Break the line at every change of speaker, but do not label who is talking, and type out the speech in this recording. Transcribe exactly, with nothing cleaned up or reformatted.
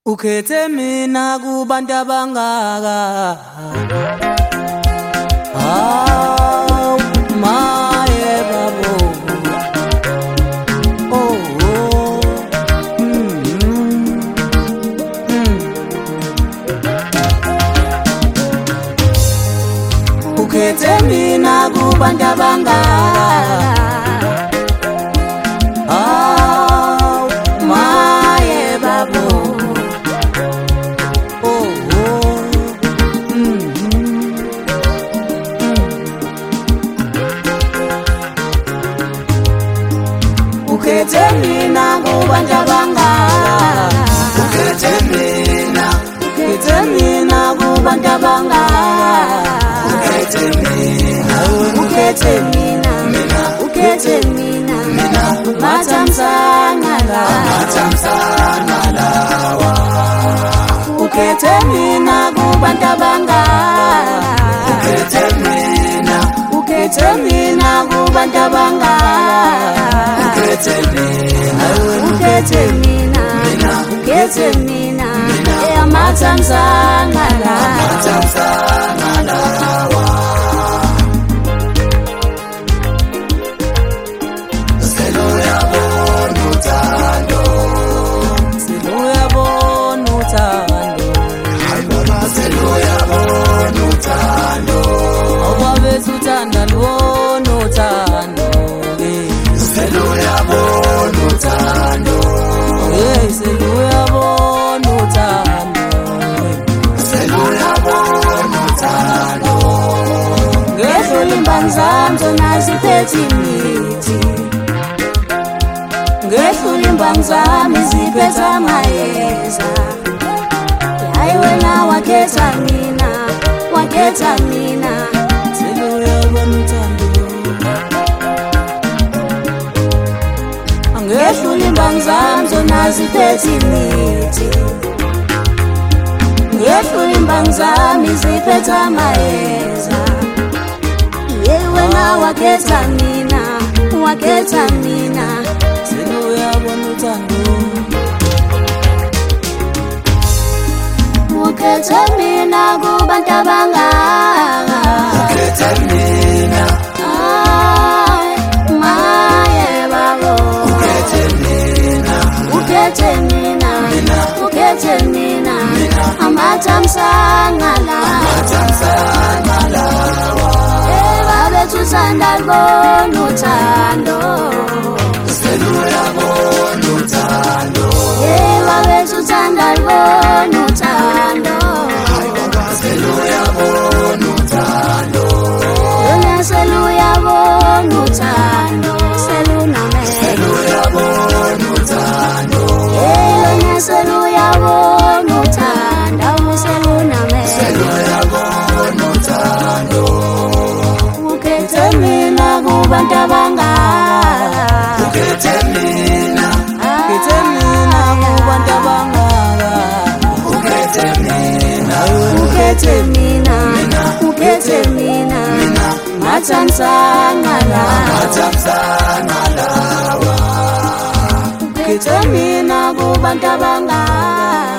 Ukhethe mina kubantu abangaka. Haw maye babo. Oh oh. Mm mm. Ukhethe mina kubantu abangaka. Haw maye babo. Ukhethe mina kubantu abangaka.
Ukhethe mina,
Ukhethe mina kubantu abangaka.
ukhethe mina,
Ukhethe mina,
mina,
ukhethe mina,
mina,
mathamsanqa la.
mathamsanqa lawa.
Ukhethe mina kubantu abangaka.
Ukhethe mina,
Ukhethe mina kubantu abangaka.
ukhethe mina,
Ukhethe mina,
mina,
ukhethe mina,
mina,
mathamsanqa la.
mathamsanqa lawa. Seluyabona uthando,
Seluyabona uthando.
hayi baba, seluyabona uthando,
Awubabethu uthanda lubona uthando.
seluyabona uthando,
Hey, seluyabona uthando.
seluyabona uthando.
Ngedlula imbani zami zona ziphethe imithi. Ngedlula imbani zami ziphethe amayeza. Hayi wena wakhetha mina, wakhetha mina. Seluyabona uthando. Ngedlula imbani zami zona ziphethe imithi. Ngedlula imbani zami ziphethe amayeza. Yeyi wena wakhetha mina, wakhetha mina. Seluyabona uthando. Ukhethe mina kubantu abangaka.
Ukhethe mina,
Ay, maye babo.
ukhethe mina,
Ukhethe mina,
mina,
ukhethe mina,
mina,
amathamsanqa la.
mathamsanqa lawa.
Eh, babethu uthanda lubona uthando.
Seluyabona uthando,
Eh, babethu uthanda lubona uthando.
hayi baba, seluyabona uthando,
Yona seluyabona uthando. Selunamehlo.
seluyabona uthando,
Eh, yona seluyabona uthando. Selunamehlo.
seluyabona uthando.
Ukhethe mina kubantu abangaka.
Ukhethe mina,
Ukhethe mina kubantu abangaka.
ukhethe mina,
Ukhethe mina, ukhethe mina,
mina,
mathamsanqa la.
mathamsanqa lawa.
Ukhethe mina kubantu abangaka.